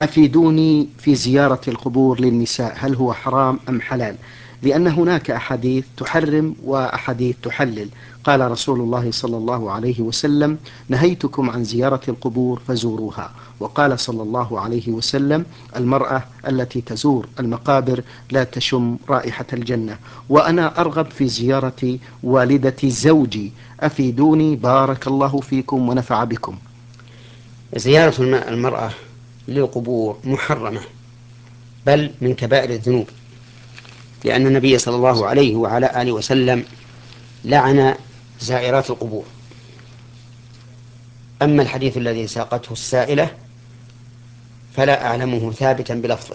أفيدوني في زيارة القبور للنساء، هل هو حرام أم حلال؟ لأن هناك أحاديث تحرم وأحاديث تحلل. قال رسول الله صلى الله عليه وسلم: نهيتكم عن زيارة القبور فزوروها. وقال صلى الله عليه وسلم: المرأة التي تزور المقابر لا تشم رائحة الجنة. وأنا أرغب في زيارة والدة زوجي، أفيدوني بارك الله فيكم ونفع بكم. زيارة المرأة للقبور محرمة، بل من كبائر الذنوب، لأن النبي صلى الله عليه وعلى آله وسلم لعن زائرات القبور. أما الحديث الذي ساقته السائلة فلا أعلمه ثابتا بلفظه.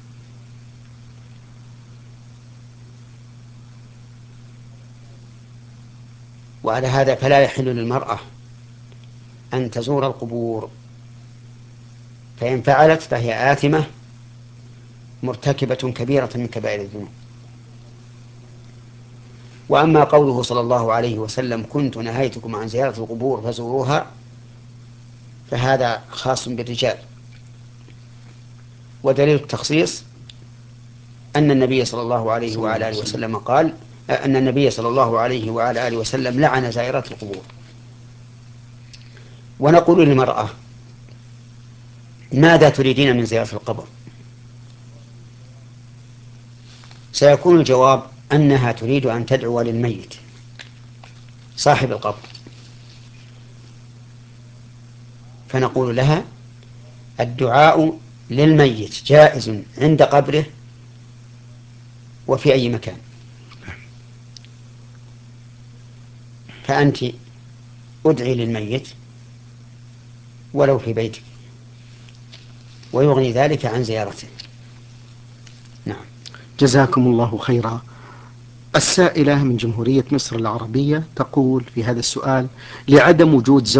وعلى هذا فلا يحل للمرأة أن تزور القبور، فإن فعلت فهي آثمة مرتكبة كبيرة من كبائر الذنوب. وأما قوله صلى الله عليه وسلم: كنت نهيتكم عن زيارة القبور فزوروها، فهذا خاص بالرجال. ودليل التخصيص أن النبي صلى الله عليه صلى الله وعلى عليه آله وسلم. وسلم قال أن النبي صلى الله عليه وعلى آله وسلم لعن زائرات القبور. ونقول للمرأة: ماذا تريدين من زيارة القبر؟ سيكون الجواب أنها تريد أن تدعو للميت صاحب القبر، فنقول لها: الدعاء للميت جائز عند قبره وفي أي مكان، فأنت ادعي للميت ولو في بيتك، ويغني ذلك عن زيارته. نعم. جزاكم الله خيرا. السائلة من جمهورية مصر العربية تقول في هذا السؤال: لعدم وجود